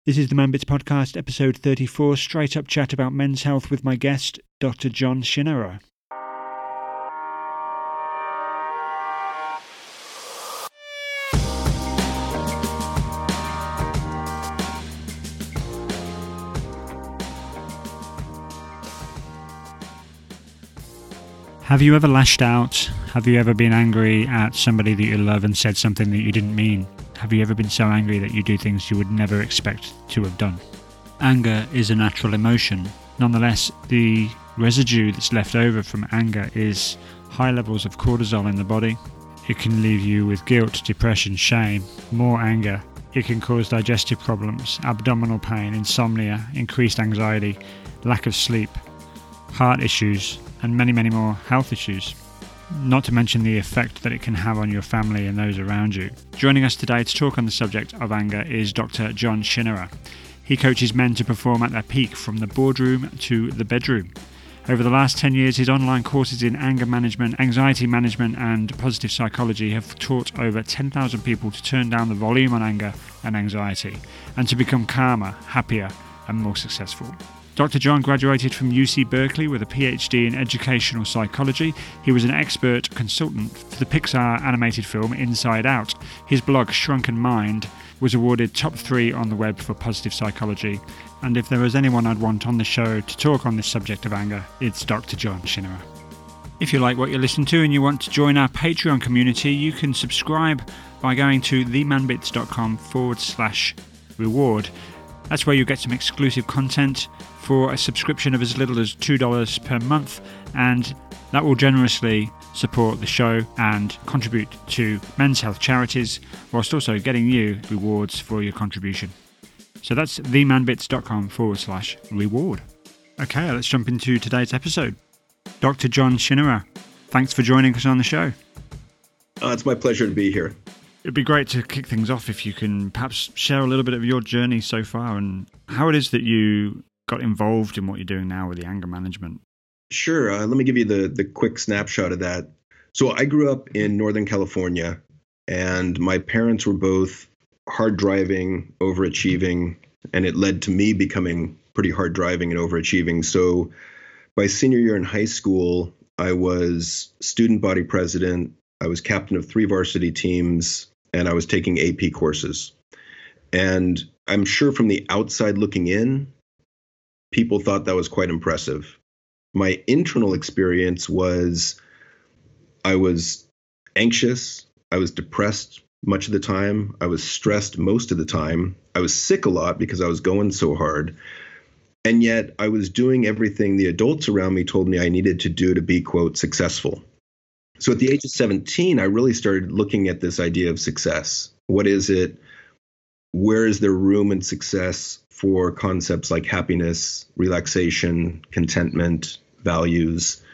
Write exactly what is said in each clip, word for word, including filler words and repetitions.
This is the Man Bits Podcast, episode thirty-four, straight up chat about men's health with my guest, Doctor John Shinera. Have you ever lashed out? Have you ever been angry at somebody that you love and said something that you didn't mean? Have you ever been so angry that you do things you would never expect to have done? Anger is a natural emotion. Nonetheless, the residue that's left over from anger is high levels of cortisol in the body. It can leave you with guilt, depression, shame, more anger. It can cause digestive problems, abdominal pain, insomnia, increased anxiety, lack of sleep, heart issues, and many, many more health issues. Not to mention the effect that it can have on your family and those around you. Joining us today to talk on the subject of anger is Doctor John Shinera. He coaches men to perform at their peak from the boardroom to the bedroom. Over the last ten years, his online courses in anger management, anxiety management, and positive psychology have taught over ten thousand people to turn down the volume on anger and anxiety and to become calmer, happier, and more successful. Doctor John graduated from U C Berkeley with a P H D in educational psychology. He was an expert consultant for the Pixar animated film Inside Out. His blog, Shrunken Mind, was awarded top three on the web for positive psychology. And if there was anyone I'd want on the show to talk on this subject of anger, it's Doctor John Shinera. If you like what you listen to and you want to join our Patreon community, you can subscribe by going to themanbits.com forward slash reward. That's where you get some exclusive content for a subscription of as little as two dollars per month, and that will generously support the show and contribute to men's health charities, whilst also getting you rewards for your contribution. So that's themanbits.com forward slash reward. Okay, let's jump into today's episode. Doctor John Shinera, thanks for joining us on the show. Uh, it's my pleasure to be here. It'd be great to kick things off if you can perhaps share a little bit of your journey so far and how it is that you got involved in what you're doing now with the anger management. Sure. Uh, let me give you the, the quick snapshot of that. So I grew up in Northern California, and my parents were both hard driving, overachieving, and it led to me becoming pretty hard driving and overachieving. So by senior year in high school, I was student body president. I was captain of three varsity teams, and I was taking A P courses. And I'm sure from the outside looking in, people thought that was quite impressive. My internal experience was I was anxious, I was depressed much of the time, I was stressed most of the time, I was sick a lot because I was going so hard, and yet I was doing everything the adults around me told me I needed to do to be, quote, successful. So at the age of seventeen, I really started looking at this idea of success. What is it? Where is there room in success for concepts like happiness, relaxation, contentment, values?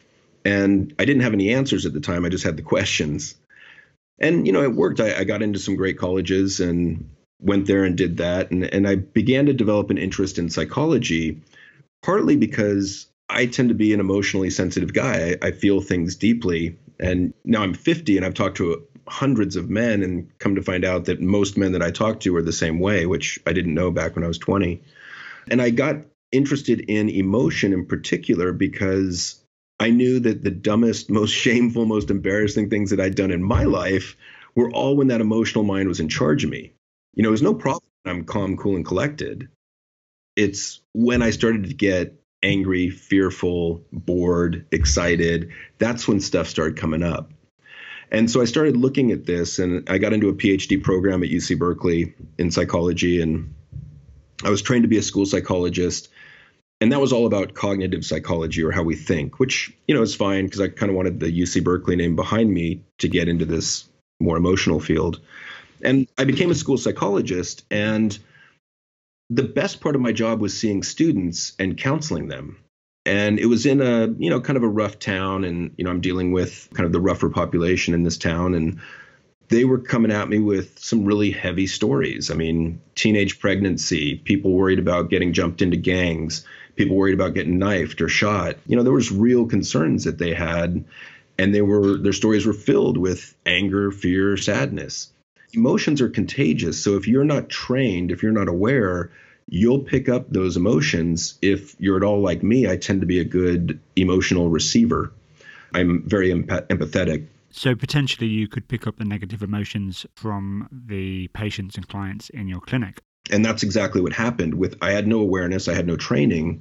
And I didn't have any answers at the time. I just had the questions. And, you know, it worked. I, I got into some great colleges and went there and did that. And, and I began to develop an interest in psychology, partly because I tend to be an emotionally sensitive guy. I, I feel things deeply. And now I'm fifty and I've talked to hundreds of men and come to find out that most men that I talk to are the same way, which I didn't know back when I was twenty. And I got interested in emotion in particular because I knew that the dumbest, most shameful, most embarrassing things that I'd done in my life were all when that emotional mind was in charge of me. You know, it was no problem when I'm calm, cool, and collected. It's when I started to get angry, fearful, bored, excited, that's when stuff started coming up. And so I started looking at this, and I got into a P H D program at U C Berkeley in psychology, and I was trained to be a school psychologist. And that was all about cognitive psychology, or how we think, which, you know, is fine because I kind of wanted the U C Berkeley name behind me to get into this more emotional field. And I became a school psychologist, and the best part of my job was seeing students and counseling them. And it was in a, you know, kind of a rough town. And, you know, I'm dealing with kind of the rougher population in this town. And they were coming at me with some really heavy stories. I mean, teenage pregnancy, people worried about getting jumped into gangs, people worried about getting knifed or shot. You know, there was real concerns that they had. And they were, their stories were filled with anger, fear, sadness. Emotions are contagious. So if you're not trained, if you're not aware, you'll pick up those emotions. If you're at all like me, I tend to be a good emotional receiver. I'm very empath- empathetic. So potentially you could pick up the negative emotions from the patients and clients in your clinic. And that's exactly what happened. With I had no awareness, I had no training,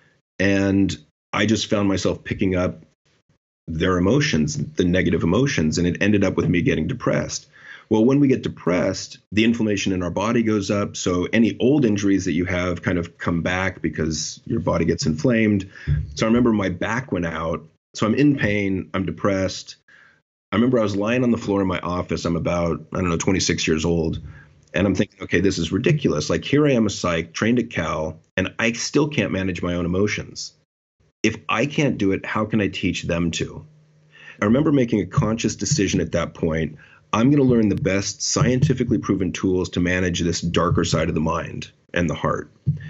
and I just found myself picking up their emotions, the negative emotions, and it ended up with me getting depressed. Well, when we get depressed, the inflammation in our body goes up. So any old injuries that you have kind of come back because your body gets inflamed. So I remember my back went out. So I'm in pain. I'm depressed. I remember I was lying on the floor in my office. I'm about, I don't know, twenty-six years old. And I'm thinking, okay, this is ridiculous. Like, here I am, a psych, trained at Cal, and I still can't manage my own emotions. If I can't do it, how can I teach them to? I remember making a conscious decision at that point. I'm going to learn the best scientifically proven tools to manage this darker side of the mind and the heart.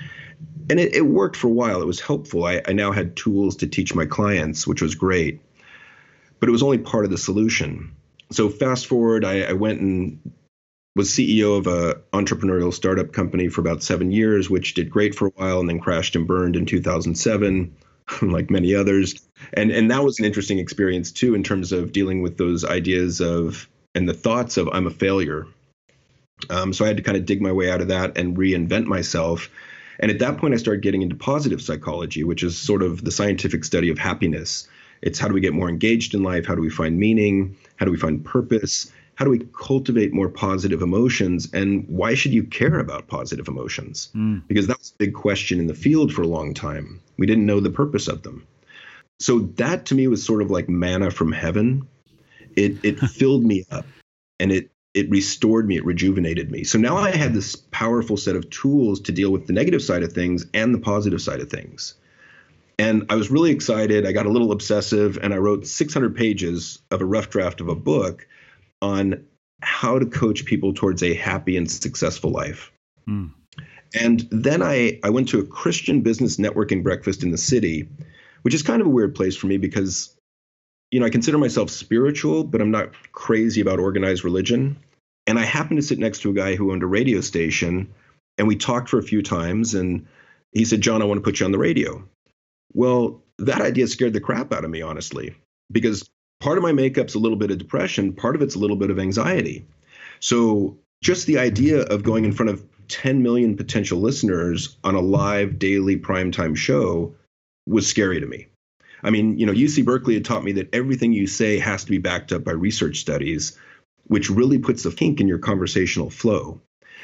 And it, it worked for a while. It was helpful. I, I now had tools to teach my clients, which was great. But it was only part of the solution. So fast forward, I, I went and was C E O of a entrepreneurial startup company for about seven years, which did great for a while and then crashed and burned in two thousand seven, like many others. And and that was an interesting experience too, in terms of dealing with those ideas of and the thoughts of I'm a failure. Um, so I had to kind of dig my way out of that and reinvent myself. And at that point, I started getting into positive psychology, which is sort of the scientific study of happiness. It's how do we get more engaged in life? How do we find meaning? How do we find purpose? How do we cultivate more positive emotions? And why should you care about positive emotions? Mm. Because that was a big question in the field for a long time. We didn't know the purpose of them. So that to me was sort of like manna from heaven. It it filled me up and it it restored me. It rejuvenated me. So now I had this powerful set of tools to deal with the negative side of things and the positive side of things. And I was really excited. I got a little obsessive and I wrote six hundred pages of a rough draft of a book on how to coach people towards a happy and successful life. Mm. And then I, I went to a Christian business networking breakfast in the city, which is kind of a weird place for me because, you know, I consider myself spiritual, but I'm not crazy about organized religion. And I happened to sit next to a guy who owned a radio station, and we talked for a few times, and he said, John, I want to put you on the radio. Well, that idea scared the crap out of me, honestly, because part of my makeup's a little bit of depression. Part of it's a little bit of anxiety. So just the idea of going in front of ten million potential listeners on a live daily primetime show was scary to me. I mean, you know, U C Berkeley had taught me that everything you say has to be backed up by research studies, which really puts a kink in your conversational flow.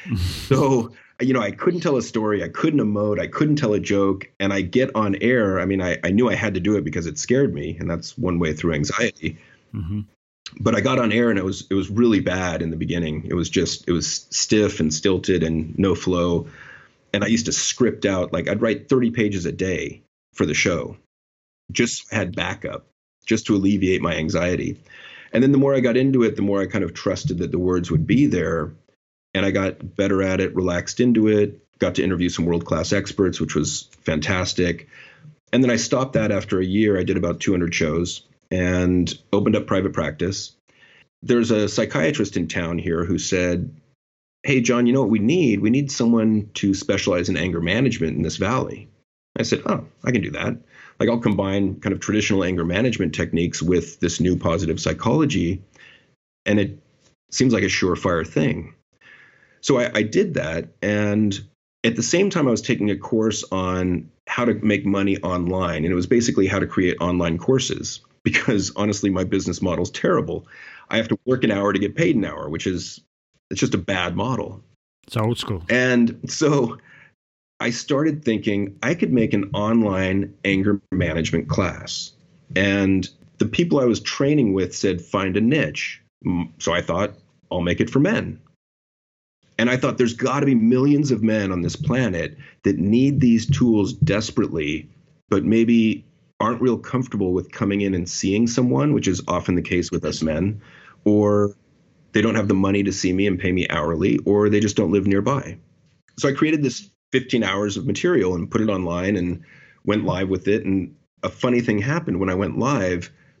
So, you know, I couldn't tell a story. I couldn't emote. I couldn't tell a joke. And I get on air. I mean, I, I knew I had to do it because it scared me. And that's one way through anxiety. Mm-hmm. But I got on air and it was it was really bad in the beginning. It was just it was stiff and stilted and no flow. And I used to script out, like I'd write thirty pages a day for the show. Just so I had backup, just to alleviate my anxiety. And then the more I got into it, the more I kind of trusted that the words would be there. And I got better at it, relaxed into it, got to interview some world-class experts, which was fantastic. And then I stopped that after a year. I did about two hundred shows and opened up private practice. There's a psychiatrist in town here who said, hey, John, you know what we need? We need someone to specialize in anger management in this valley. I said, oh, I can do that. Like I'll combine kind of traditional anger management techniques with this new positive psychology. And it seems like a surefire thing. So I, I did that. And at the same time, I was taking a course on how to make money online. And it was basically how to create online courses, because honestly, my business model is terrible. I have to work an hour to get paid an hour, which is it's just a bad model. It's old school. And so I started thinking I could make an online anger management class. And the people I was training with said, find a niche. So I thought, I'll make it for men. And I thought there's got to be millions of men on this planet that need these tools desperately, but maybe aren't real comfortable with coming in and seeing someone, which is often the case with us men, or they don't have the money to see me and pay me hourly, or they just don't live nearby. So I created this fifteen hours of material and put it online and went live with it. And a funny thing happened when I went live.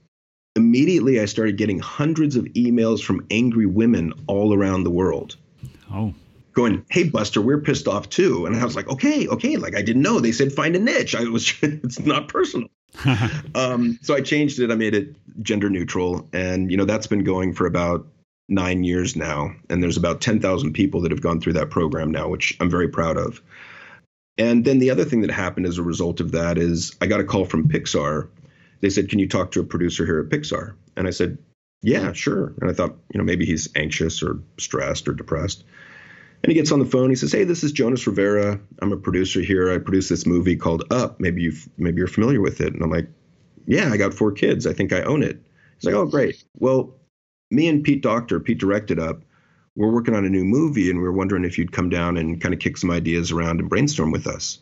immediately I started getting hundreds of emails from angry women all around the world. Oh. Going, hey, Buster, we're pissed off too. And I was like, okay, okay. Like, I didn't know. They said find a niche. I was, it's not personal. um, so I changed it. I made it gender neutral. And, you know, that's been going for about nine years now. And there's about ten thousand people that have gone through that program now, which I'm very proud of. And then the other thing that happened as a result of that is I got a call from Pixar. They said, can you talk to a producer here at Pixar? And I said, yeah, sure. And I thought, you know, maybe he's anxious or stressed or depressed. And he gets on the phone. He says, hey, this is Jonas Rivera. I'm a producer here. I produced this movie called Up. Maybe you maybe you're familiar with it. And I'm like, yeah, I got four kids. I think I own it. He's like, oh, great. Well, me and Pete Docter, Pete directed Up. We're working on a new movie, and we we're wondering if you'd come down and kind of kick some ideas around and brainstorm with us.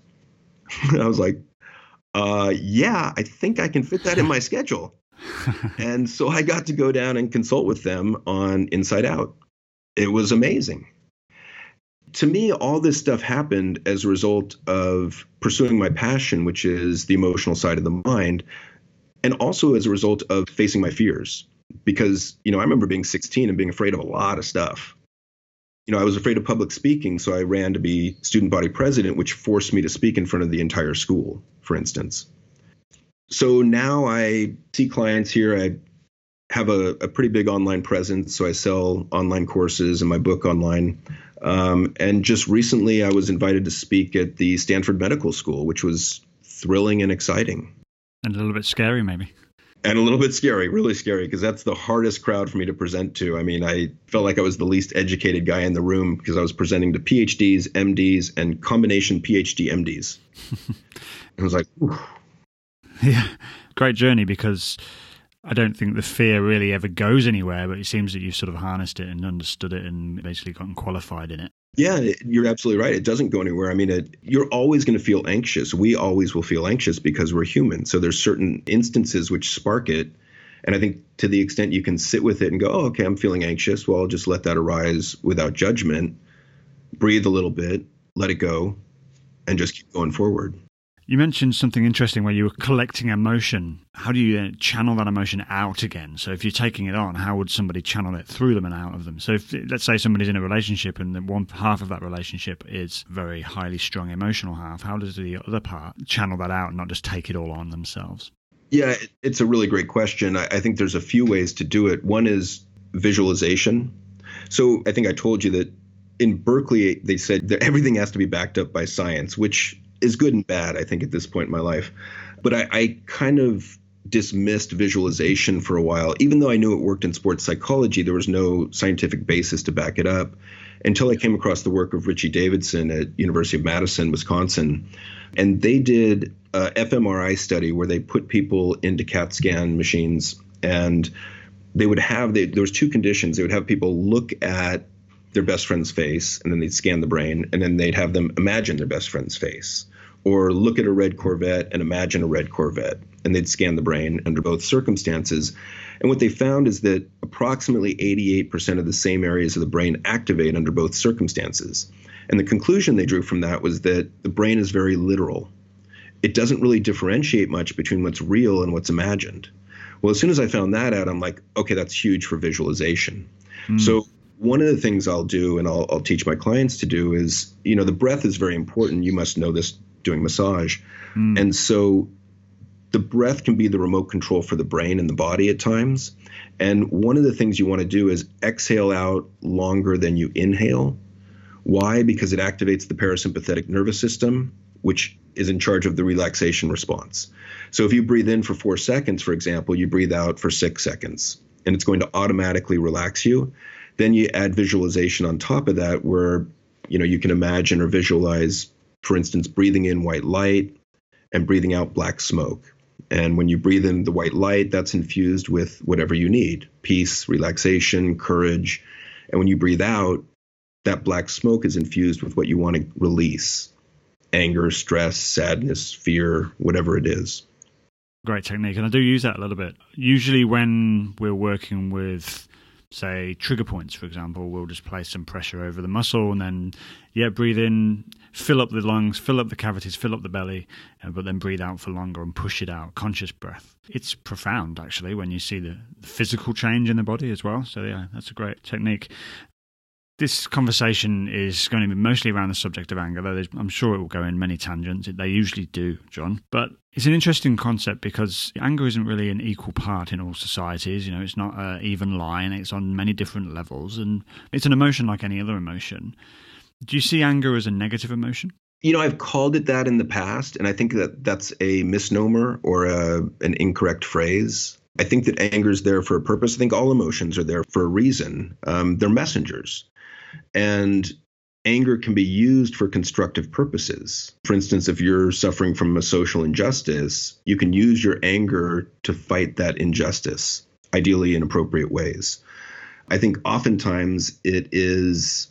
I was like, uh, yeah, I think I can fit that in my schedule. And so I got to go down and consult with them on Inside Out. It was amazing. To me, all this stuff happened as a result of pursuing my passion, which is the emotional side of the mind, and also as a result of facing my fears. Because, you know, I remember being sixteen and being afraid of a lot of stuff. You know, I was afraid of public speaking, so I ran to be student body president, which forced me to speak in front of the entire school, for instance. So now I see clients here. I have a, a pretty big online presence, so I sell online courses and my book online. Um, and just recently, I was invited to speak at the Stanford Medical School, which was thrilling and exciting. And a little bit scary, maybe. And a little bit scary, really scary, because that's the hardest crowd for me to present to. I mean, I felt like I was the least educated guy in the room because I was presenting to P H Ds, M Ds, and combination P H D M Ds. I was like, ooh. Yeah, great journey, because I don't think the fear really ever goes anywhere, but it seems that you've sort of harnessed it and understood it and basically gotten qualified in it. Yeah, you're absolutely right. It doesn't go anywhere. I mean, it, you're always going to feel anxious. We always will feel anxious because we're human. So there's certain instances which spark it. And I think to the extent you can sit with it and go, oh, okay, I'm feeling anxious. Well, I'll just let that arise without judgment, breathe a little bit, let it go, and just keep going forward. You mentioned something interesting where you were collecting emotion. How do you then channel that emotion out again? So if you're taking it on, how would somebody channel it through them and out of them? So if, let's say somebody's in a relationship and the one half of that relationship is very highly strung emotional half, how does the other part channel that out and not just take it all on themselves? Yeah, it's a really great question. I, I think there's a few ways to do it. One is visualization. So I think I told you that in Berkeley, they said that everything has to be backed up by science, which is good and bad, I think, at this point in my life. But I, I kind of dismissed visualization for a while. Even though I knew it worked in sports psychology, there was no scientific basis to back it up until I came across the work of Richie Davidson at University of Madison, Wisconsin. And they did a fMRI study where they put people into CAT scan machines, and they would have, they, there was two conditions. They would have people look at their best friend's face, and then they'd scan the brain, and then they'd have them imagine their best friend's face, or look at a red Corvette and imagine a red Corvette, and they'd scan the brain under both circumstances. And what they found is that approximately eighty-eight percent of the same areas of the brain activate under both circumstances. And the conclusion they drew from that was that the brain is very literal. It doesn't really differentiate much between what's real and what's imagined. Well, as soon as I found that out, I'm like, okay, that's huge for visualization. Mm. So one of the things I'll do, and I'll, I'll teach my clients to do, is, you know, the breath is very important. You must know this doing massage. Mm. And so the breath can be the remote control for the brain and the body at times. And one of the things you want to do is exhale out longer than you inhale. Why? Because it activates the parasympathetic nervous system, which is in charge of the relaxation response. So if you breathe in for four seconds, for example, you breathe out for six seconds, and it's going to automatically relax you. Then you add visualization on top of that, where, you know, you can imagine or visualize, for instance, breathing in white light and breathing out black smoke. And when you breathe in the white light, that's infused with whatever you need: peace, relaxation, courage. And when you breathe out, that black smoke is infused with what you want to release: anger, stress, sadness, fear, whatever it is. Great technique. And I do use that a little bit. Usually when we're working with say, trigger points, for example. We'll just place some pressure over the muscle and then, yeah, breathe in, fill up the lungs, fill up the cavities, fill up the belly, uh, but then breathe out for longer and push it out, conscious breath. It's profound, actually, when you see the, the physical change in the body as well. So, yeah, that's a great technique. This conversation is going to be mostly around the subject of anger, though I'm sure it will go in many tangents. They usually do, John. But it's an interesting concept because anger isn't really an equal part in all societies. You know, it's not an even line. It's on many different levels, and it's an emotion like any other emotion. Do you see anger as a negative emotion? You know, I've called it that in the past, and I think that that's a misnomer or a, an incorrect phrase. I think that anger is there for a purpose. I think all emotions are there for a reason. Um, they're messengers. And anger can be used for constructive purposes. For instance, if you're suffering from a social injustice, you can use your anger to fight that injustice, ideally in appropriate ways. I think oftentimes it is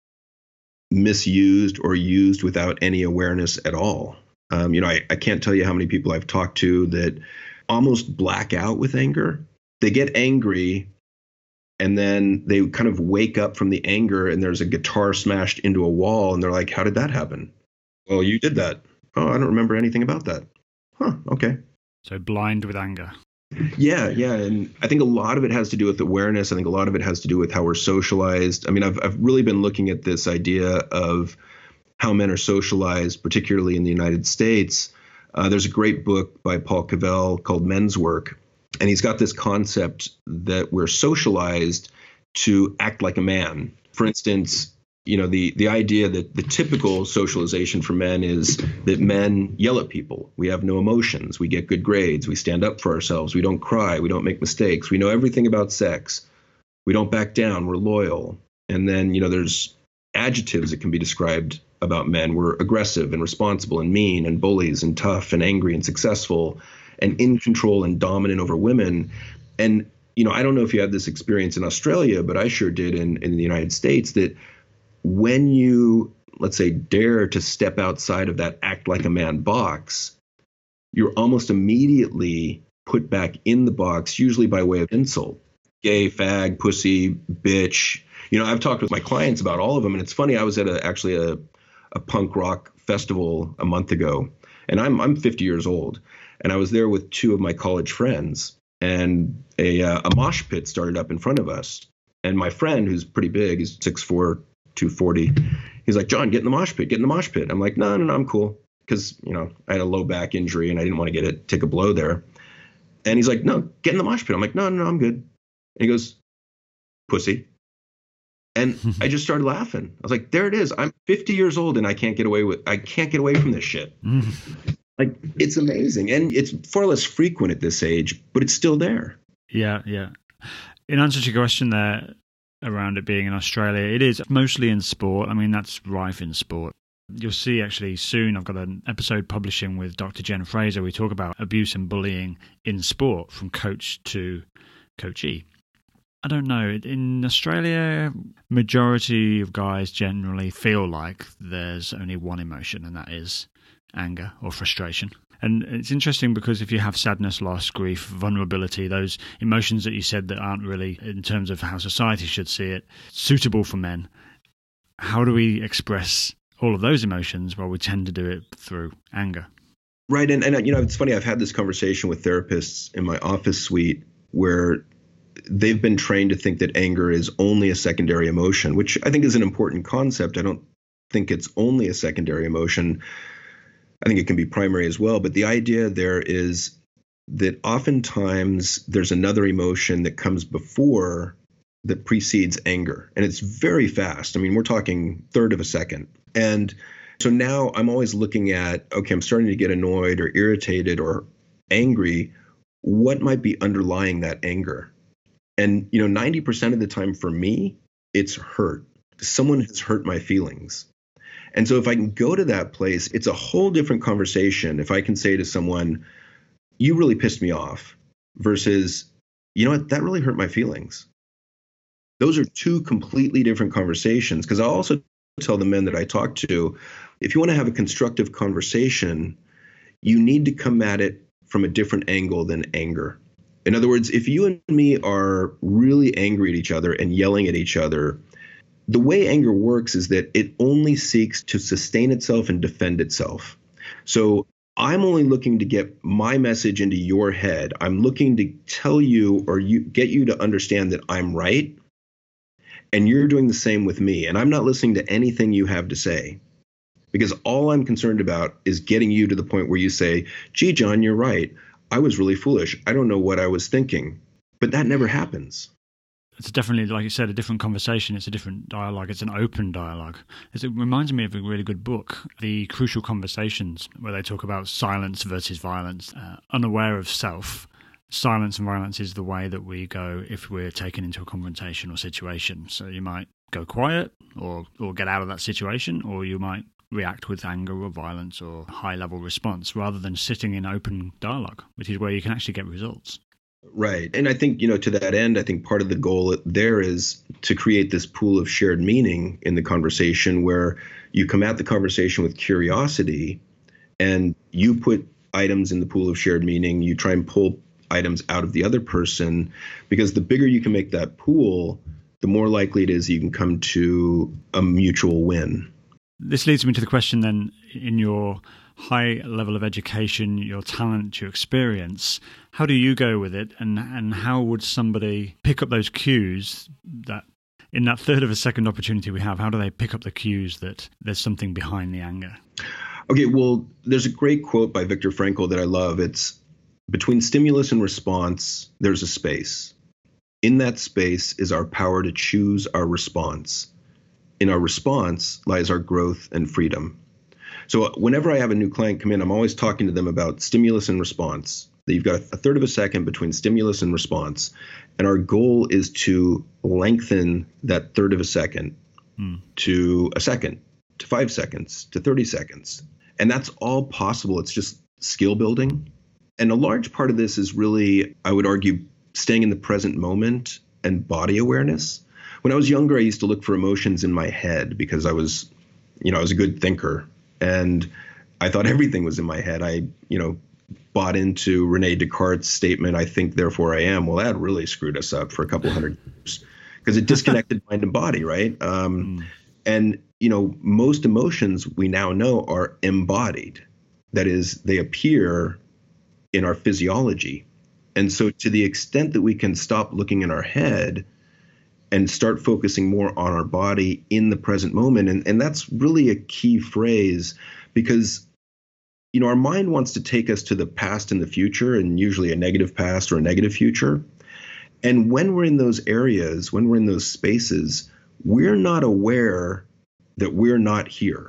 misused or used without any awareness at all. Um, you know, I, I can't tell you how many people I've talked to that almost black out with anger. They get angry, and then they kind of wake up from the anger and there's a guitar smashed into a wall and they're like, how did that happen? Well, you did that. Oh, I don't remember anything about that. Huh, okay. So blind with anger. Yeah, yeah. And I think a lot of it has to do with awareness. I think a lot of it has to do with how we're socialized. I mean, I've I've really been looking at this idea of how men are socialized, particularly in the United States. Uh, there's a great book by Paul Cavell called Men's Work. And he's got this concept that we're socialized to act like a man. For instance, you know, the, the idea that the typical socialization for men is that men yell at people. We have no emotions. We get good grades. We stand up for ourselves. We don't cry. We don't make mistakes. We know everything about sex. We don't back down. We're loyal. And then, you know, there's adjectives that can be described about men. We're aggressive and responsible and mean and bullies and tough and angry and successful and in control and dominant over women. And, you know, I don't know if you had this experience in Australia, but I sure did in, in the United States, that when you, let's say, dare to step outside of that act like a man box, you're almost immediately put back in the box, usually by way of insult. Gay, fag, pussy, bitch. You know, I've talked with my clients about all of them. And it's funny, I was at a, actually a, a punk rock festival a month ago, and I'm I'm fifty years old. And I was there with two of my college friends, and a, uh, a mosh pit started up in front of us. And my friend, who's pretty big, he's six foot four, two forty, he's like, John, get in the mosh pit, get in the mosh pit. I'm like, no, no, no, I'm cool. Because, you know, I had a low back injury and I didn't want to get it, take a blow there. And he's like, no, get in the mosh pit. I'm like, no, no, no, I'm good. And he goes, pussy. And I just started laughing. I was like, there it is. I'm fifty years old and I can't get away with, I can't get away from this shit. Like, it's amazing. And it's far less frequent at this age, but it's still there. Yeah, yeah. In answer to your question there around it being in Australia, it is mostly in sport. I mean, that's rife in sport. You'll see actually soon, I've got an episode publishing with Doctor Jen Fraser. We talk about abuse and bullying in sport from coach to coachee. I don't know. In Australia, majority of guys generally feel like there's only one emotion, and that is anger or frustration. And it's interesting because if you have sadness, loss, grief, vulnerability, those emotions that you said that aren't really, in terms of how society should see it, suitable for men, how do we express all of those emotions? Well, we tend to do it through anger. Right. And, and you know, it's funny, I've had this conversation with therapists in my office suite where they've been trained to think that anger is only a secondary emotion, which I think is an important concept. I don't think it's only a secondary emotion. I think it can be primary as well. But the idea there is that oftentimes there's another emotion that comes before that precedes anger. And it's very fast. I mean, we're talking third of a second. And so now I'm always looking at, okay, I'm starting to get annoyed or irritated or angry. What might be underlying that anger? And, you know, ninety percent of the time for me, it's hurt. Someone has hurt my feelings. And so if I can go to that place, it's a whole different conversation. If I can say to someone, you really pissed me off, versus, you know what, that really hurt my feelings. Those are two completely different conversations. Because I also tell the men that I talk to, if you want to have a constructive conversation, you need to come at it from a different angle than anger. In other words, if you and me are really angry at each other and yelling at each other, the way anger works is that it only seeks to sustain itself and defend itself. So I'm only looking to get my message into your head. I'm looking to tell you or you get you to understand that I'm right. And you're doing the same with me. And I'm not listening to anything you have to say, because all I'm concerned about is getting you to the point where you say, gee, John, you're right. I was really foolish. I don't know what I was thinking. But that never happens. It's definitely, like you said, a different conversation. It's a different dialogue. It's an open dialogue. It reminds me of a really good book, The Crucial Conversations, where they talk about silence versus violence. Uh, unaware of self, silence and violence is the way that we go if we're taken into a confrontation or situation. So you might go quiet or, or get out of that situation, or you might react with anger or violence or high-level response, rather than sitting in open dialogue, which is where you can actually get results. Right. And I think, you know, to that end, I think part of the goal there is to create this pool of shared meaning in the conversation where you come at the conversation with curiosity and you put items in the pool of shared meaning. You try and pull items out of the other person, because the bigger you can make that pool, the more likely it is you can come to a mutual win. This leads me to the question then, in your high level of education, your talent, your experience, how do you go with it, and and how would somebody pick up those cues that in that third of a second opportunity we have? How do they pick up the cues that there's something behind the anger? Okay, well, there's a great quote by Viktor Frankl that I love. It's, between stimulus and response, there's a space. In that space is our power to choose our response. In our response lies our growth and freedom. So whenever I have a new client come in, I'm always talking to them about stimulus and response. That you've got a third of a second between stimulus and response. And our goal is to lengthen that third of a second hmm. to a second, to five seconds, to thirty seconds. And that's all possible. It's just skill building. And a large part of this is really, I would argue, staying in the present moment and body awareness. When I was younger, I used to look for emotions in my head because I was, you know, I was a good thinker. And I thought everything was in my head. I, you know, bought into Rene Descartes' statement, I think, therefore I am. Well, that really screwed us up for a couple hundred years because it disconnected mind and body, right? Um, mm. And, you know, most emotions we now know are embodied. That is, they appear in our physiology. And so to the extent that we can stop looking in our head and start focusing more on our body in the present moment. And, and that's really a key phrase, because, you know, our mind wants to take us to the past and the future, and usually a negative past or a negative future. And when we're in those areas, when we're in those spaces, we're not aware that we're not here.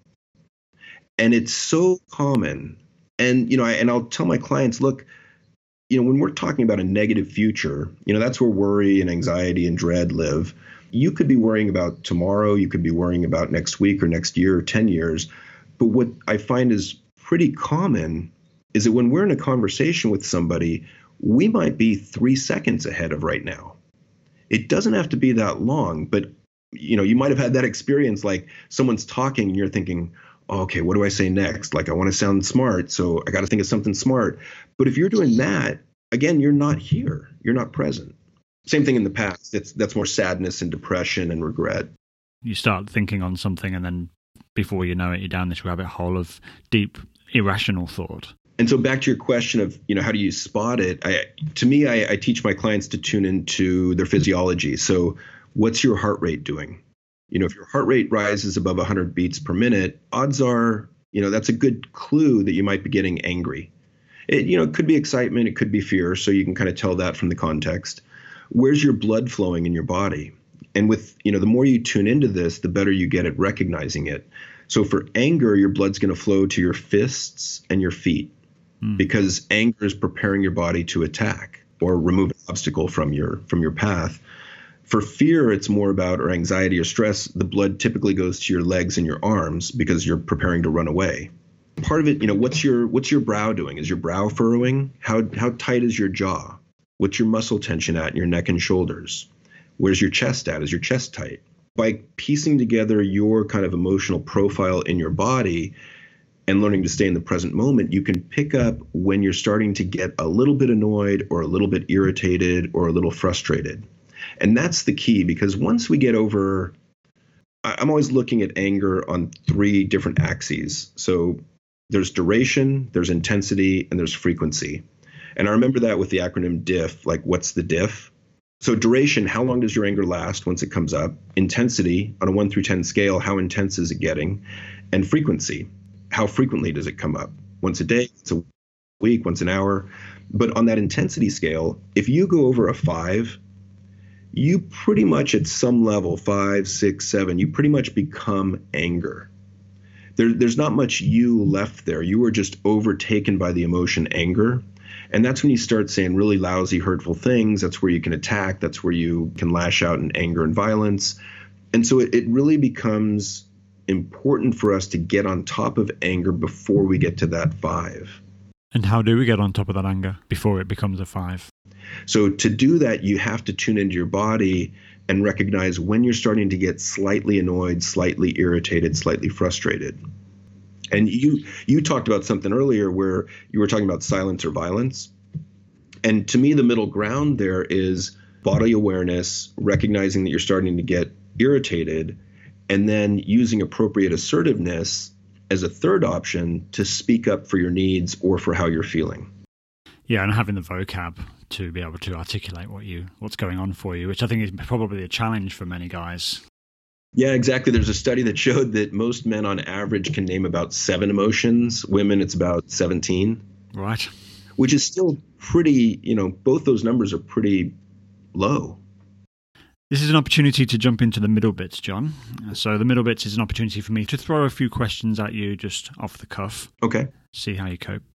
And it's so common. And, you know, I, and I'll tell my clients, look, you know, when we're talking about a negative future, you know, that's where worry and anxiety and dread live. You could be worrying about tomorrow. You could be worrying about next week or next year or ten years. But what I find is pretty common is that when we're in a conversation with somebody, we might be three seconds ahead of right now. It doesn't have to be that long, but, you know, you might have had that experience, like someone's talking and you're thinking, oh, okay, what do I say next? Like, I want to sound smart, so I got to think of something smart. But if you're doing that, again, you're not here. You're not present. Same thing in the past. It's, that's more sadness and depression and regret. You start thinking on something, and then before you know it, you're down this rabbit hole of deep, irrational thought. And so back to your question of, you know, how do you spot it? I, to me, I, I teach my clients to tune into their physiology. So what's your heart rate doing? You know, if your heart rate rises above one hundred beats per minute, odds are, you know, that's a good clue that you might be getting angry. It, you know, it could be excitement, it could be fear, so you can kind of tell that from the context. Where's your blood flowing in your body? And with, you know, the more you tune into this, the better you get at recognizing it. So for anger, your blood's going to flow to your fists and your feet, mm. because anger is preparing your body to attack or remove an obstacle from your from your path. For fear, it's more about, or anxiety or stress, the blood typically goes to your legs and your arms because you're preparing to run away. Part of it, you know, what's your what's your brow doing? Is your brow furrowing? How how tight is your jaw? What's your muscle tension at in your neck and shoulders? Where's your chest at? Is your chest tight? By piecing together your kind of emotional profile in your body, and learning to stay in the present moment, you can pick up when you're starting to get a little bit annoyed or a little bit irritated or a little frustrated. And that's the key, because once we get over, I'm always looking at anger on three different axes. So there's duration, there's intensity, and there's frequency. And I remember that with the acronym D I F, like what's the D I F? So duration, how long does your anger last once it comes up? Intensity, on a one through ten scale, how intense is it getting? And frequency, how frequently does it come up? Once a day, once a week, once an hour. But on that intensity scale, if you go over a five, you pretty much at some level, five, six, seven, you pretty much become anger. There, there's not much you left there. You are just overtaken by the emotion anger. And that's when you start saying really lousy, hurtful things. That's where you can attack. That's where you can lash out in anger and violence. And so it, it really becomes important for us to get on top of anger before we get to that five. And how do we get on top of that anger before it becomes a five? So to do that, you have to tune into your body and recognize when you're starting to get slightly annoyed, slightly irritated, slightly frustrated. And you you talked about something earlier where you were talking about silence or violence. And to me, the middle ground there is body awareness, recognizing that you're starting to get irritated, and then using appropriate assertiveness as a third option to speak up for your needs or for how you're feeling. Yeah, and having the vocab to be able to articulate what you what's going on for you, which I think is probably a challenge for many guys. Yeah, exactly. There's a study that showed that most men on average can name about seven emotions. Women, it's about seventeen. Right. Which is still pretty, you know, both those numbers are pretty low. This is an opportunity to jump into the middle bits, John. So the middle bits is an opportunity for me to throw a few questions at you just off the cuff. Okay. See how you cope.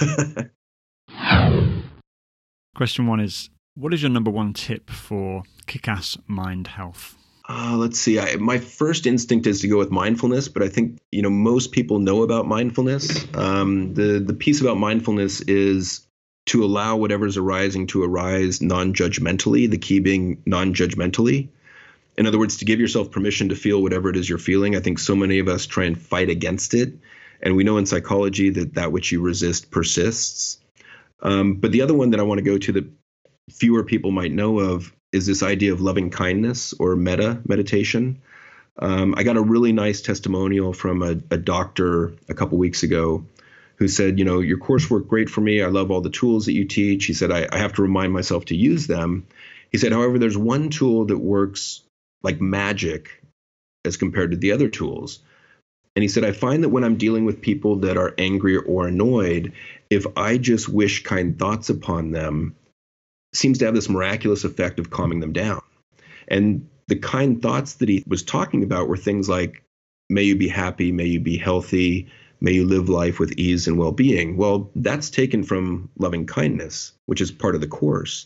Question one is, what is your number one tip for kick-ass mind health? Uh, let's see. I, my first instinct is to go with mindfulness, but I think, you know, most people know about mindfulness. Um, the, the piece about mindfulness is to allow whatever's arising to arise non-judgmentally, the key being non-judgmentally. In other words, to give yourself permission to feel whatever it is you're feeling. I think so many of us try and fight against it. And we know in psychology that that which you resist persists. Um, but the other one that I want to go to that fewer people might know of is this idea of loving kindness or metta meditation. Um, I got a really nice testimonial from a, a doctor a couple weeks ago who said, you know, your course worked great for me. I love all the tools that you teach. He said, I, I have to remind myself to use them. He said, however, there's one tool that works like magic as compared to the other tools. And he said, I find that when I'm dealing with people that are angry or annoyed, if I just wish kind thoughts upon them, seems to have this miraculous effect of calming them down. And the kind thoughts that he was talking about were things like, may you be happy, may you be healthy, may you live life with ease and well-being. Well, that's taken from loving kindness, which is part of the course.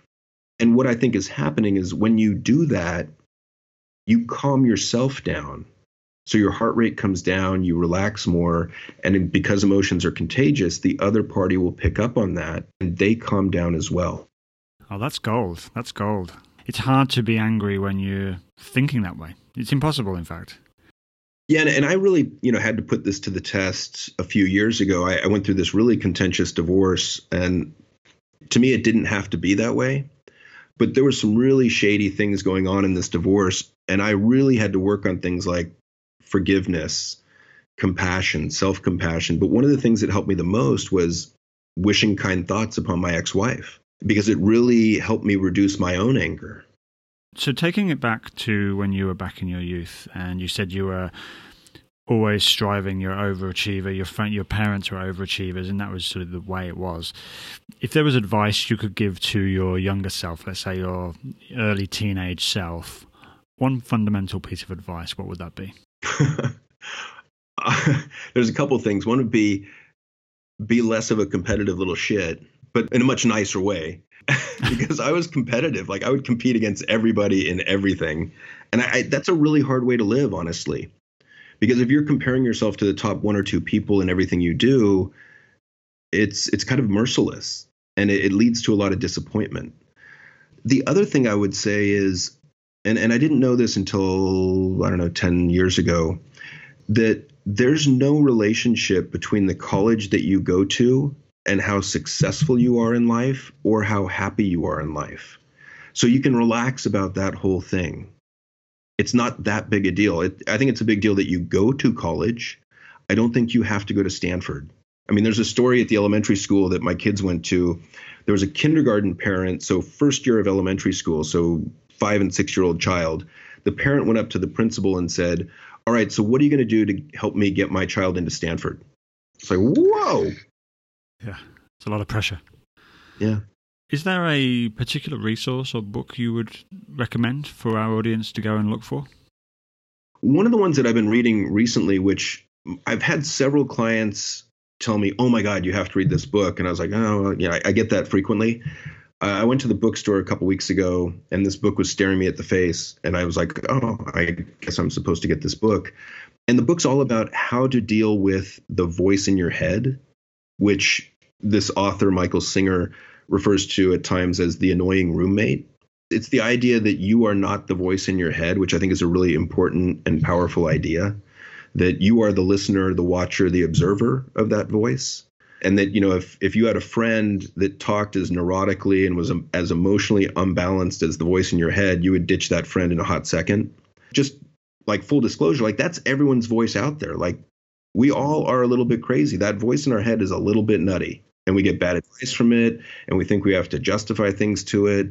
And what I think is happening is when you do that, you calm yourself down. So your heart rate comes down, you relax more, and because emotions are contagious, the other party will pick up on that, and they calm down as well. Oh, that's gold. That's gold. It's hard to be angry when you're thinking that way. It's impossible, in fact. Yeah, and, and I really, you know, had to put this to the test a few years ago. I, I went through this really contentious divorce, and to me, it didn't have to be that way. But there were some really shady things going on in this divorce, and I really had to work on things like forgiveness, compassion, self-compassion. But one of the things that helped me the most was wishing kind thoughts upon my ex-wife, because it really helped me reduce my own anger. So taking it back to when you were back in your youth, and you said you were always striving, you're an overachiever, your friend, your parents were overachievers, and that was sort of the way it was. If there was advice you could give to your younger self, let's say your early teenage self, one fundamental piece of advice, what would that be? There's a couple things. One would be, be less of a competitive little shit, but in a much nicer way. Because I was competitive. Like I would compete against everybody in everything. And I, I, that's a really hard way to live, honestly. Because if you're comparing yourself to the top one or two people in everything you do, it's it's kind of merciless. And it, it leads to a lot of disappointment. The other thing I would say is, and, and I didn't know this until, I don't know, ten years ago, that there's no relationship between the college that you go to and how successful you are in life or how happy you are in life. So you can relax about that whole thing. It's not that big a deal. It, I think it's a big deal that you go to college. I don't think you have to go to Stanford. I mean, there's a story at the elementary school that my kids went to. There was a kindergarten parent, so first year of elementary school, so five and six year old child. The parent went up to the principal and said, all right, so what are you going to do to help me get my child into Stanford? It's like, whoa. Yeah, it's a lot of pressure. Yeah. Is there a particular resource or book you would recommend for our audience to go and look for? One of the ones that I've been reading recently, which I've had several clients tell me, oh my God, you have to read this book. And I was like, oh, yeah, I, I get that frequently. Uh, I went to the bookstore a couple weeks ago and this book was staring me at the face. And I was like, oh, I guess I'm supposed to get this book. And the book's all about how to deal with the voice in your head, which this author, Michael Singer, refers to at times as the annoying roommate. It's the idea that you are not the voice in your head, which I think is a really important and powerful idea, that you are the listener, the watcher, the observer of that voice. And that, you know, if, if you had a friend that talked as neurotically and was as emotionally unbalanced as the voice in your head, you would ditch that friend in a hot second. Just like full disclosure, like that's everyone's voice out there. Like we all are a little bit crazy. That voice in our head is a little bit nutty. And we get bad advice from it, and we think we have to justify things to it.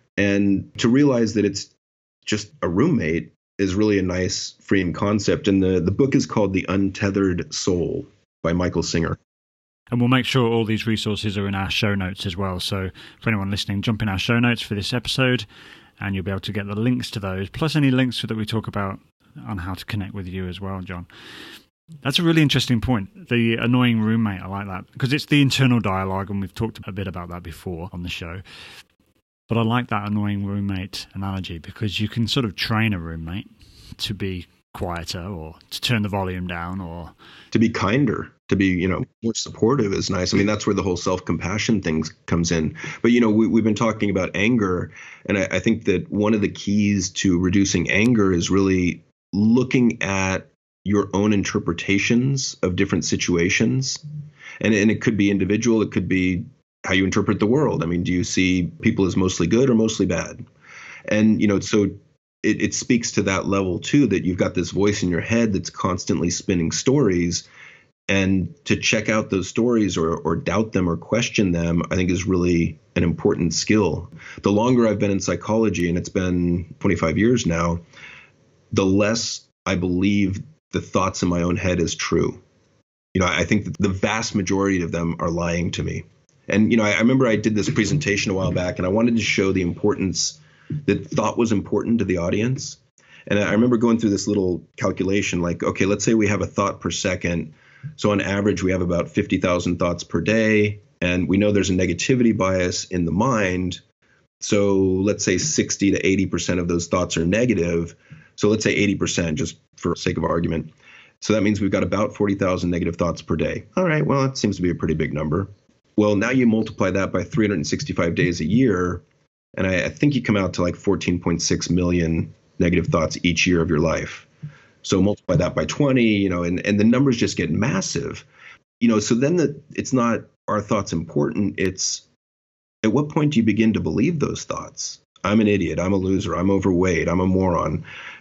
And to realize that it's just a roommate is really a nice freeing concept. And the, the book is called The Untethered Soul by Michael Singer. And we'll make sure all these resources are in our show notes as well. So for anyone listening, jump in our show notes for this episode, and you'll be able to get the links to those, plus any links that we talk about on how to connect with you as well, John. That's a really interesting point. The annoying roommate, I like that, because it's the internal dialogue, and we've talked a bit about that before on the show. But I like that annoying roommate analogy because you can sort of train a roommate to be quieter or to turn the volume down or to be kinder, to be, you know, more supportive is nice. I mean, that's where the whole self-compassion thing comes in. But, you know, we, we've been talking about anger, and I, I think that one of the keys to reducing anger is really looking at your own interpretations of different situations. And, and it could be individual. It could be how you interpret the world. I mean, do you see people as mostly good or mostly bad? And, you know, so it, it speaks to that level, too, that you've got this voice in your head that's constantly spinning stories. And to check out those stories or, or doubt them or question them, I think is really an important skill. The longer I've been in psychology, and it's been twenty-five years now, the less I believe the thoughts in my own head is true. You know, I think that the vast majority of them are lying to me. And, you know, I, I remember I did this presentation a while back, and I wanted to show the importance that thought was important to the audience. And I remember going through this little calculation, like, okay, let's say we have a thought per second. So on average, we have about fifty thousand thoughts per day. And we know there's a negativity bias in the mind. So let's say sixty to eighty percent of those thoughts are negative. So let's say eighty percent, just for sake of argument. So that means we've got about forty thousand negative thoughts per day. All right, well, that seems to be a pretty big number. Well, now you multiply that by three hundred sixty-five days a year, and I, I think you come out to like fourteen point six million negative thoughts each year of your life. So multiply that by twenty, you know, and, and the numbers just get massive. You know, so then the, it's not are thoughts important? It's at what point do you begin to believe those thoughts? I'm an idiot. I'm a loser. I'm overweight. I'm a moron.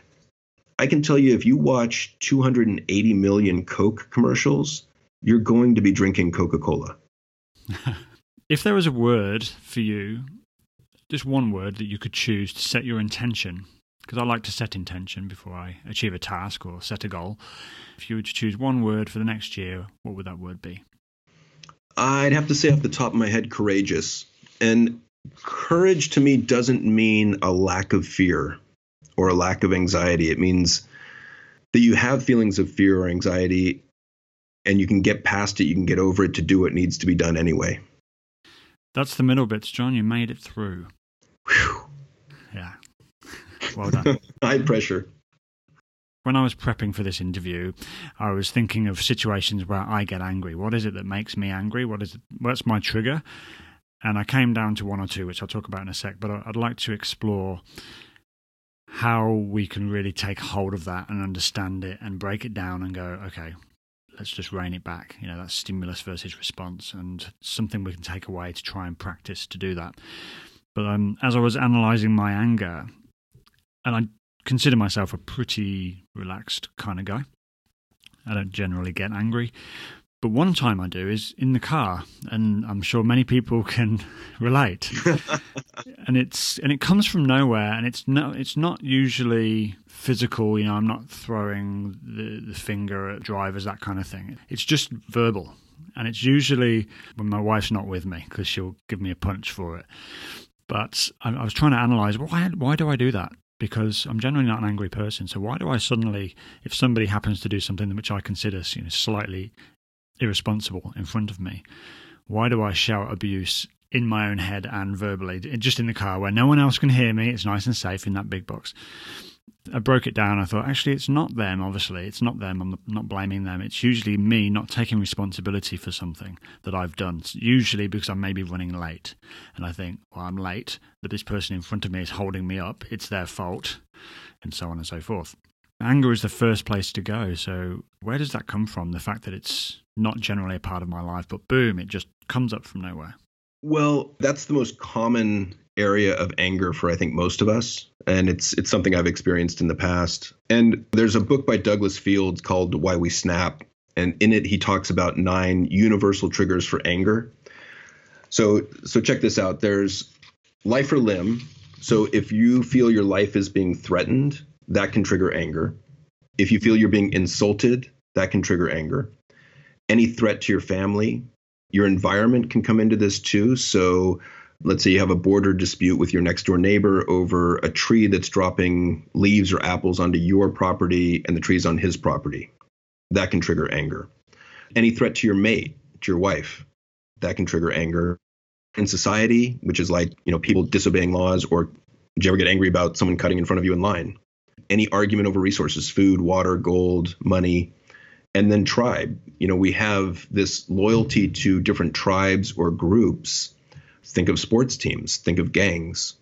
I can tell you, if you watch two hundred eighty million Coke commercials, you're going to be drinking Coca-Cola. If there was a word for you, just one word that you could choose to set your intention, because I like to set intention before I achieve a task or set a goal. If you were to choose one word for the next year, what would that word be? I'd have to say off the top of my head, courageous. And courage to me doesn't mean a lack of fear or a lack of anxiety. It means that you have feelings of fear or anxiety and you can get past it, you can get over it to do what needs to be done anyway. That's the middle bits, John. You made it through. Whew. Yeah. Well done. High pressure. When I was prepping for this interview, I was thinking of situations where I get angry. What is it that makes me angry? What is it? What's my trigger? And I came down to one or two, which I'll talk about in a sec, but I'd like to explore how we can really take hold of that and understand it and break it down and go, okay, let's just rein it back. You know, that's stimulus versus response, and something we can take away to try and practice to do that. But um, as I was analysing my anger, and I consider myself a pretty relaxed kind of guy. I don't generally get angry. But one time I do is in the car, and I'm sure many people can relate. and it's and it comes from nowhere, and it's no it's not usually physical. You know, I'm not throwing the, the finger at drivers, that kind of thing. It's just verbal, and it's usually when my wife's not with me because she'll give me a punch for it. But I, I was trying to analyse why why do I do that? Because I'm generally not an angry person. So why do I suddenly, if somebody happens to do something which I consider, you know, slightly irresponsible in front of me, why do I shout abuse in my own head and verbally, just in the car where no one else can hear me? It's nice and safe in that big box. I broke it down. I thought, actually, it's not them, obviously. It's not them. I'm not blaming them. It's usually me not taking responsibility for something that I've done, it's usually because I'm maybe running late. And I think, well, I'm late, that this person in front of me is holding me up. It's their fault, and so on and so forth. Anger is the first place to go. So where does that come from? The fact that it's not generally a part of my life, but boom, it just comes up from nowhere. Well, that's the most common area of anger for, I think, most of us. And it's it's something I've experienced in the past. And there's a book by Douglas Fields called Why We Snap. And in it, he talks about nine universal triggers for anger. So so check this out. There's life or limb. So if you feel your life is being threatened, that can trigger anger. If you feel you're being insulted, that can trigger anger. Any threat to your family, your environment can come into this too. So let's say you have a border dispute with your next door neighbor over a tree that's dropping leaves or apples onto your property and the tree's on his property. That can trigger anger. Any threat to your mate, to your wife, that can trigger anger. In society, which is like, you know, people disobeying laws, or did you ever get angry about someone cutting in front of you in line? Any argument over resources, food, water, gold, money. And then tribe. You know, we have this loyalty to different tribes or groups. Think of sports teams, think of gangs.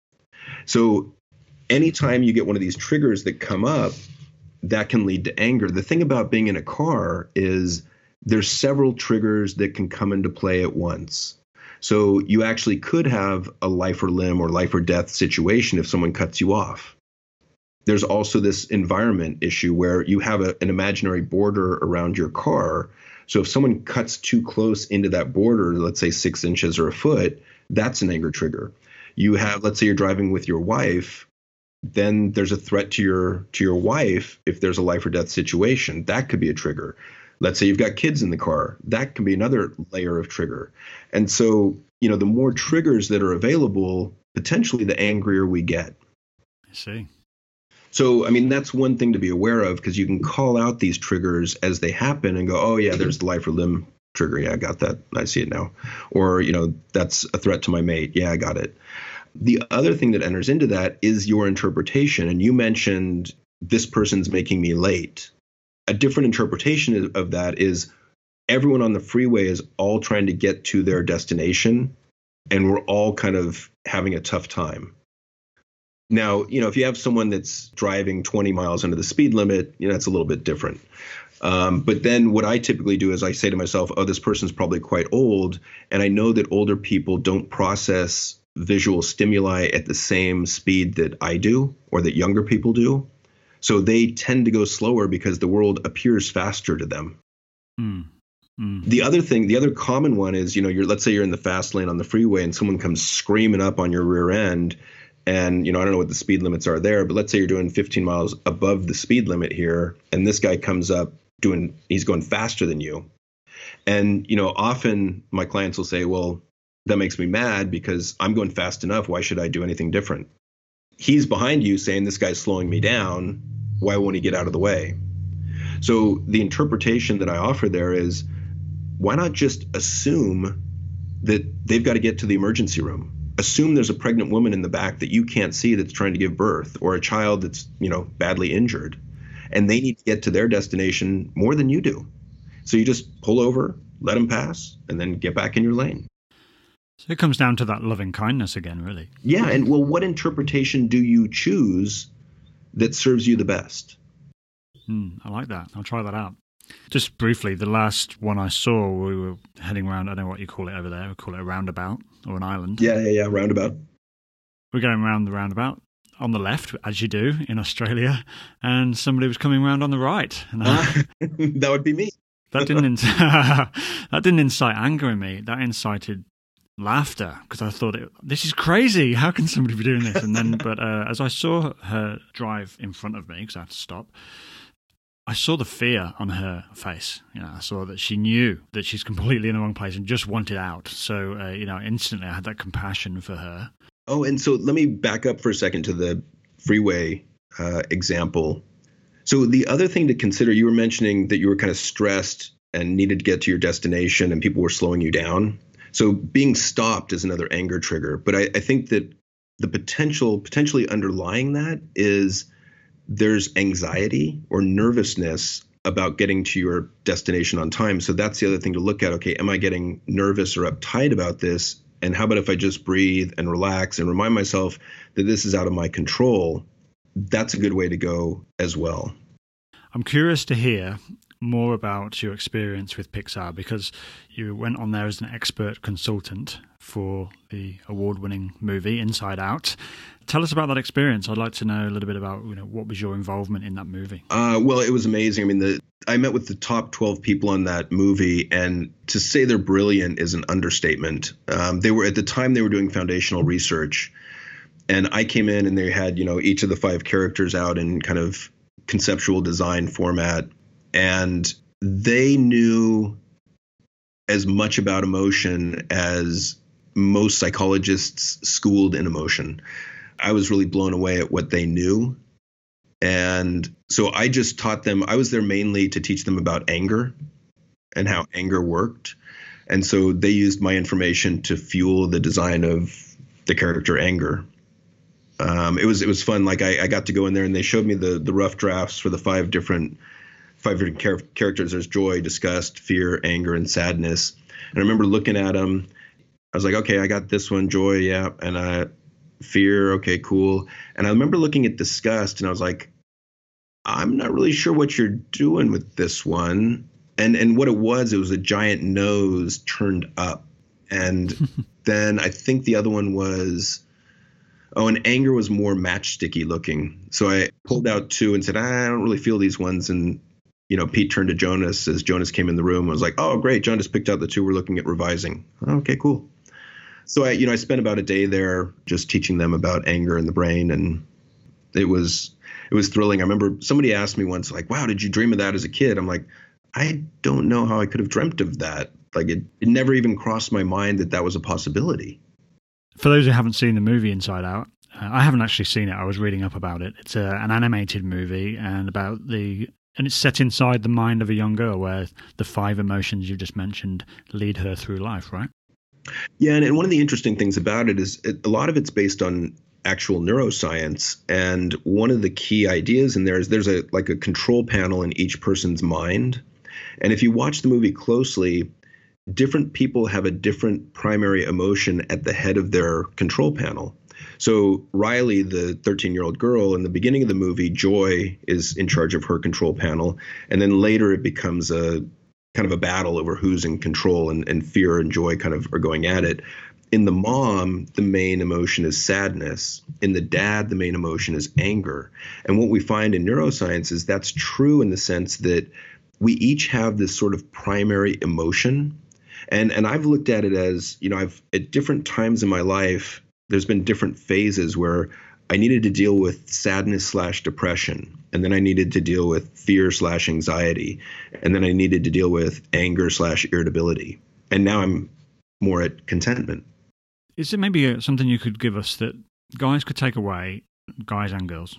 So anytime you get one of these triggers that come up, that can lead to anger. The thing about being in a car is there's several triggers that can come into play at once. So you actually could have a life or limb or life or death situation if someone cuts you off. There's also this environment issue where you have a, an imaginary border around your car. So if someone cuts too close into that border, let's say six inches or a foot, that's an anger trigger. You have, let's say you're driving with your wife, then there's a threat to your to your wife if there's a life or death situation. That could be a trigger. Let's say you've got kids in the car. That can be another layer of trigger. And so, you know, the more triggers that are available, potentially the angrier we get. I see. So, I mean, that's one thing to be aware of, because you can call out these triggers as they happen and go, oh, yeah, there's the life or limb trigger. Yeah, I got that. I see it now. Or, you know, that's a threat to my mate. Yeah, I got it. The other thing that enters into that is your interpretation. And you mentioned this person's making me late. A different interpretation of that is everyone on the freeway is all trying to get to their destination, and we're all kind of having a tough time. Now, you know, if you have someone that's driving twenty miles under the speed limit, you know, that's a little bit different. Um, but then what I typically do is I say to myself, oh, this person's probably quite old. And I know that older people don't process visual stimuli at the same speed that I do, or that younger people do. So they tend to go slower because the world appears faster to them. Mm. Mm. The other thing, the other common one is, you know, you're, let's say you're in the fast lane on the freeway and someone comes screaming up on your rear end. And, you know, I don't know what the speed limits are there, but let's say you're doing fifteen miles above the speed limit here, and this guy comes up doing, he's going faster than you. And, you know, often my clients will say, well, that makes me mad because I'm going fast enough. Why should I do anything different? He's behind you saying this guy's slowing me down. Why won't he get out of the way? So the interpretation that I offer there is, why not just assume that they've got to get to the emergency room? Assume there's a pregnant woman in the back that you can't see that's trying to give birth, or a child that's, you know, badly injured, and they need to get to their destination more than you do. So you just pull over, let them pass, and then get back in your lane. So it comes down to that loving kindness again, really. Yeah. And well, what interpretation do you choose that serves you the best? Hmm, I like that. I'll try that out. Just briefly, the last one I saw, we were heading around, I don't know what you call it over there, we call it a roundabout or an island. Yeah, yeah, yeah, roundabout. We're going around the roundabout on the left, as you do in Australia, and somebody was coming around on the right. And I, that would be me. that didn't in- that didn't incite anger in me. That incited laughter, because I thought, it, this is crazy. How can somebody be doing this? And then, but uh, as I saw her drive in front of me, because I had to stop, I saw the fear on her face. You know, I saw that she knew that she's completely in the wrong place and just wanted out. So, uh, you know, instantly I had that compassion for her. Oh, and so let me back up for a second to the freeway uh, example. So the other thing to consider, you were mentioning that you were kind of stressed and needed to get to your destination and people were slowing you down. So being stopped is another anger trigger. But I, I think that the potential, potentially underlying that is there's anxiety or nervousness about getting to your destination on time. So that's the other thing to look at. Okay, am I getting nervous or uptight about this? And how about if I just breathe and relax and remind myself that this is out of my control? That's a good way to go as well. I'm curious to hear more about your experience with Pixar, because you went on there as an expert consultant for the award-winning movie Inside Out. Tell us about that experience. I'd like to know a little bit about, you know, what was your involvement in that movie? Uh, well, it was amazing. I mean, the I met with the top twelve people on that movie, and to say they're brilliant is an understatement. Um, they were at the time they were doing foundational research, and I came in and they had, you know, each of the five characters out in kind of conceptual design format, and they knew as much about emotion as most psychologists schooled in emotion. I was really blown away at what they knew. And so I just taught them, I was there mainly to teach them about anger and how anger worked. And so they used my information to fuel the design of the character Anger. Um, it was it was fun. Like I, I got to go in there and they showed me the the rough drafts for the five different five different char- characters. There's joy, disgust, fear, anger, and sadness. And I remember looking at them. I was like, okay, I got this one, joy, yeah, and I. Fear, okay, cool. And I remember looking at disgust and I was like, I'm not really sure what you're doing with this one. And and what it was, it was a giant nose turned up. And then I think the other one was, oh, and anger was more matchsticky looking. So I pulled out two and said, I don't really feel these ones. And, you know, Pete turned to Jonas as Jonas came in the room and was like, oh, great, John just picked out the two we're looking at revising. Okay, cool. So I, you know, I spent about a day there just teaching them about anger in the brain, and it was it was thrilling. I remember somebody asked me once, like, "Wow, did you dream of that as a kid?" I'm like, I don't know how I could have dreamt of that. Like, it, it never even crossed my mind that that was a possibility. For those who haven't seen the movie Inside Out, uh, I haven't actually seen it. I was reading up about it. It's a, an animated movie, and about the and it's set inside the mind of a young girl, where the five emotions you just mentioned lead her through life, right? Yeah, and, and one of the interesting things about it is it, a lot of it's based on actual neuroscience. And one of the key ideas in there is there's a like a control panel in each person's mind. And if you watch the movie closely, different people have a different primary emotion at the head of their control panel. So Riley, the thirteen-year-old girl, in the beginning of the movie, Joy is in charge of her control panel. And then later it becomes a kind of a battle over who's in control, and, and fear and joy kind of are going at it. In the mom, the main emotion is sadness. In the dad, the main emotion is anger. And what we find in neuroscience is that's true in the sense that we each have this sort of primary emotion. And and I've looked at it as, you know, I've at different times in my life, there's been different phases where I needed to deal with sadness slash depression. And then I needed to deal with fear slash anxiety. And then I needed to deal with anger slash irritability. And now I'm more at contentment. Is it maybe something you could give us that guys could take away, guys and girls,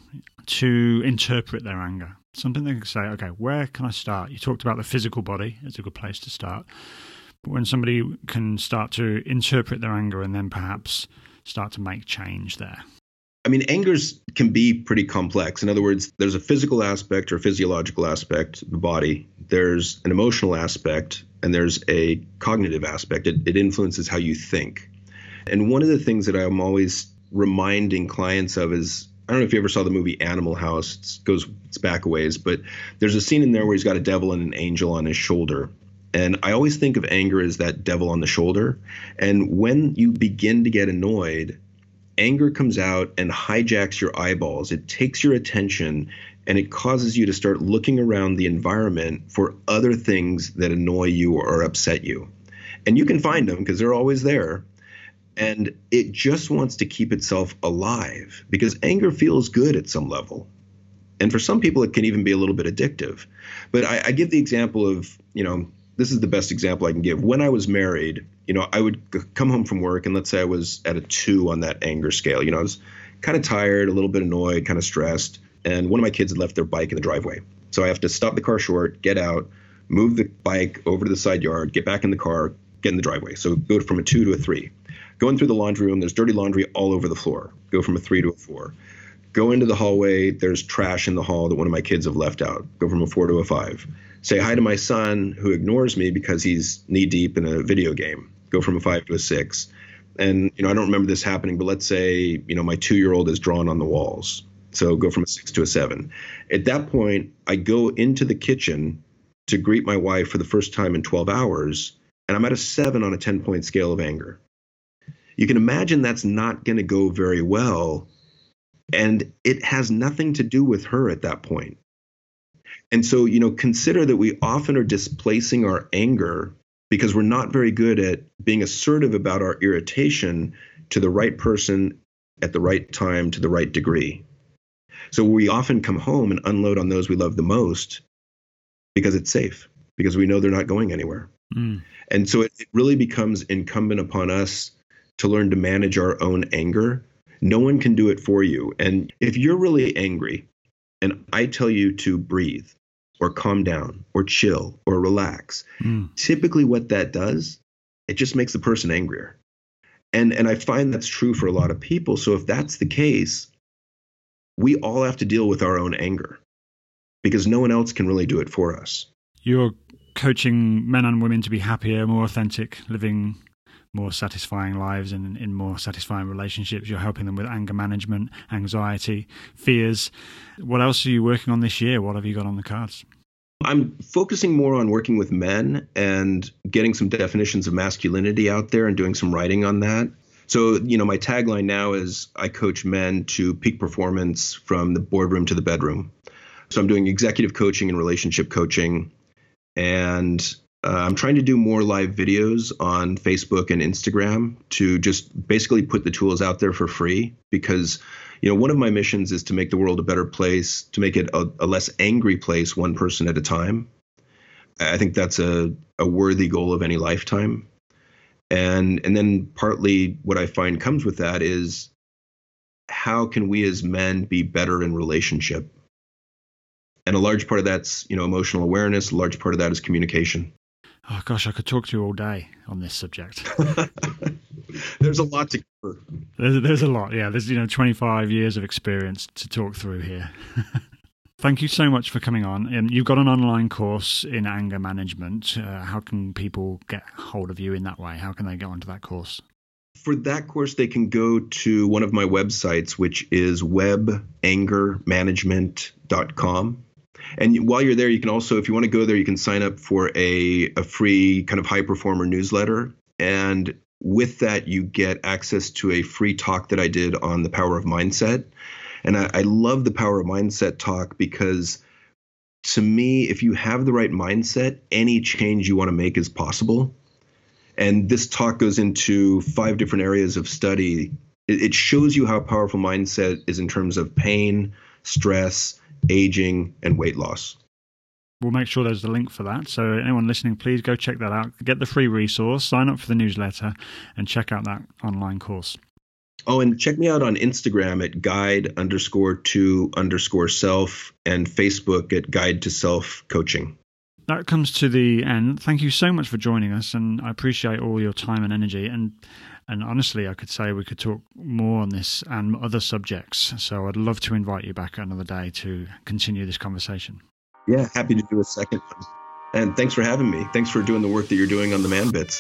to interpret their anger? Something they could say, okay, where can I start? You talked about the physical body as a good place to start. But when somebody can start to interpret their anger and then perhaps start to make change there. I mean, angers can be pretty complex. In other words, there's a physical aspect or physiological aspect, the body. There's an emotional aspect, and there's a cognitive aspect. It, it influences how you think. And one of the things that I'm always reminding clients of is I don't know if you ever saw the movie Animal House. It goes it's back a ways, but there's a scene in there where he's got a devil and an angel on his shoulder. And I always think of anger as that devil on the shoulder. And when you begin to get annoyed, anger comes out and hijacks your eyeballs. It takes your attention and it causes you to start looking around the environment for other things that annoy you or upset you. And you can find them because they're always there. And it just wants to keep itself alive because anger feels good at some level. And for some people, it can even be a little bit addictive. But I, I give the example of, you know, this is the best example I can give. When I was married, you know, I would g- come home from work and let's say I was at a two on that anger scale. You know, I was kind of tired, a little bit annoyed, kind of stressed. And one of my kids had left their bike in the driveway. So I have to stop the car short, get out, move the bike over to the side yard, get back in the car, get in the driveway. So go from a two to a three. Going through the laundry room, there's dirty laundry all over the floor. Go from a three to a four. Go into the hallway, there's trash in the hall that one of my kids have left out. Go from a four to a five. Say hi to my son who ignores me because he's knee deep in a video game. Go from a five to a six. And, you know, I don't remember this happening, but let's say, you know, my two-year-old is drawn on the walls. So go from a six to a seven. At that point, I go into the kitchen to greet my wife for the first time in twelve hours, and I'm at a seven on a ten-point scale of anger. You can imagine that's not going to go very well, and it has nothing to do with her at that point. And so, you know, consider that we often are displacing our anger because we're not very good at being assertive about our irritation to the right person at the right time to the right degree. So we often come home and unload on those we love the most because it's safe, because we know they're not going anywhere. Mm. And so it, it really becomes incumbent upon us to learn to manage our own anger. No one can do it for you. And if you're really angry and I tell you to breathe or calm down or chill or relax, mm. typically what that does, it just makes the person angrier. And, and I find that's true for a lot of people. So if that's the case, we all have to deal with our own anger because no one else can really do it for us. You're coaching men and women to be happier, more authentic, living more satisfying lives and in more satisfying relationships. You're helping them with anger management, anxiety, fears. What else are you working on this year? What have you got on the cards? I'm focusing more on working with men and getting some definitions of masculinity out there and doing some writing on that. So, you know, my tagline now is I coach men to peak performance from the boardroom to the bedroom. So I'm doing executive coaching and relationship coaching. And uh, I'm trying to do more live videos on Facebook and Instagram to just basically put the tools out there for free. Because, you know, one of my missions is to make the world a better place, to make it a, a less angry place, one person at a time. I think that's a, a worthy goal of any lifetime. And and then partly what I find comes with that is how can we as men be better in relationship? And a large part of that's, you know, emotional awareness. A large part of that is communication. Oh, gosh, I could talk to you all day on this subject. There's a lot to cover. There's, there's a lot, yeah. There's, you know, twenty-five years of experience to talk through here. Thank you so much for coming on. And you've got an online course in anger management. Uh, how can people get hold of you in that way? How can they go onto that course? For that course, they can go to one of my websites, which is web anger management dot com. And while you're there, you can also, if you want to go there, you can sign up for a, a free kind of high performer newsletter. And with that, you get access to a free talk that I did on the power of mindset. And I, I love the power of mindset talk because to me, if you have the right mindset, any change you want to make is possible. And this talk goes into five different areas of study. It, it shows you how powerful mindset is in terms of pain, stress, aging, and weight loss. We'll make sure there's a link for that. So anyone listening, please go check that out. Get the free resource, sign up for the newsletter, and check out that online course. Oh, and check me out on Instagram at guide underscore to underscore self and Facebook at guide to self coaching. That comes to the end. Thank you so much for joining us, and I appreciate all your time and energy. And and honestly, I could say we could talk more on this and other subjects. So I'd love to invite you back another day to continue this conversation. Yeah, happy to do a second one. And thanks for having me. Thanks for doing the work that you're doing on the Man Bits.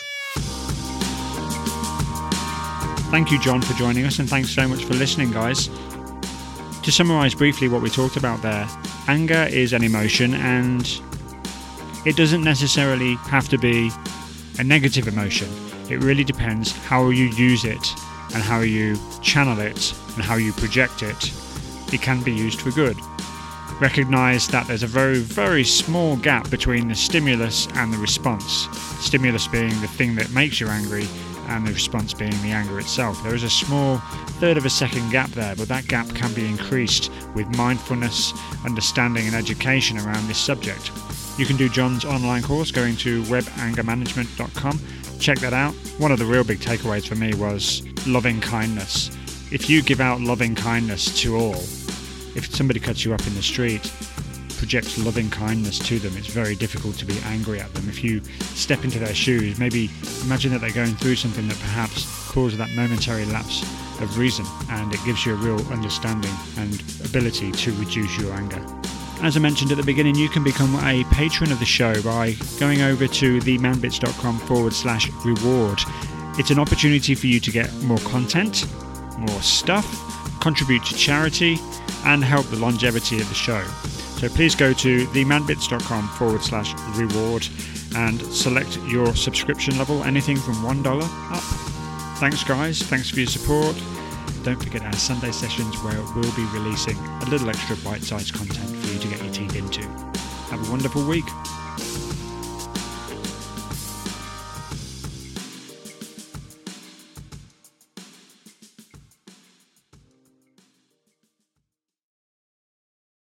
Thank you, John, for joining us, and thanks so much for listening, guys. To summarize briefly what we talked about there, anger is an emotion, and it doesn't necessarily have to be a negative emotion. It really depends how you use it and how you channel it and how you project it. It can be used for good. Recognize that there's a very, very small gap between the stimulus and the response. Stimulus being the thing that makes you angry, and the response being the anger itself. There is a small third of a second gap there, but that gap can be increased with mindfulness, understanding and education around this subject. You can do John's online course going to web anger management dot com. Check that out. One of the real big takeaways for me was loving kindness. If you give out loving kindness to all, if somebody cuts you up in the street, project loving kindness to them, it's very difficult to be angry at them. If you step into their shoes, maybe imagine that they're going through something that perhaps causes that momentary lapse of reason, and it gives you a real understanding and ability to reduce your anger. As I mentioned at the beginning, you can become a patron of the show by going over to themanbits.com forward slash reward. It's an opportunity for you to get more content, more stuff, contribute to charity, and help the longevity of the show. So please go to themanbits.com forward slash reward and select your subscription level, anything from one dollar up. Thanks guys, thanks for your support. Don't forget our Sunday sessions where we'll be releasing a little extra bite-sized content for you to get your teeth into. Have a wonderful week.